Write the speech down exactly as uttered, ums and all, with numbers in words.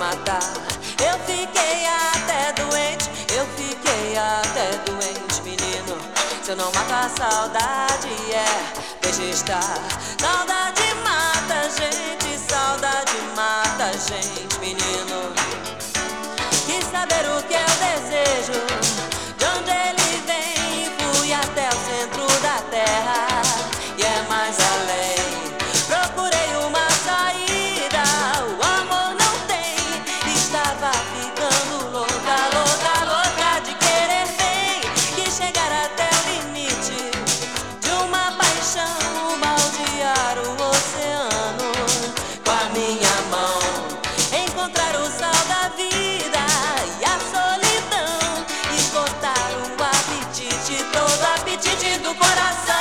matar. Eu fiquei até doente, eu fiquei até doente, menino. Se eu não matar a saudade, é, deixa estar. Saudade mata a gente, saudade mata a gente, menino. Quis saber o que eu desejo, de onde ele vem. Fui até o centro da terra e é mais além. Procurei uma saída, o amor não tem. Estava ficando louca, louca, louca de querer bem. Quis chegar até o limite de uma paixão, baldear o oceano com a minha mão. Encontrar o sal da vida e a solidão, esgotar o apetite, todo o apetite do coração.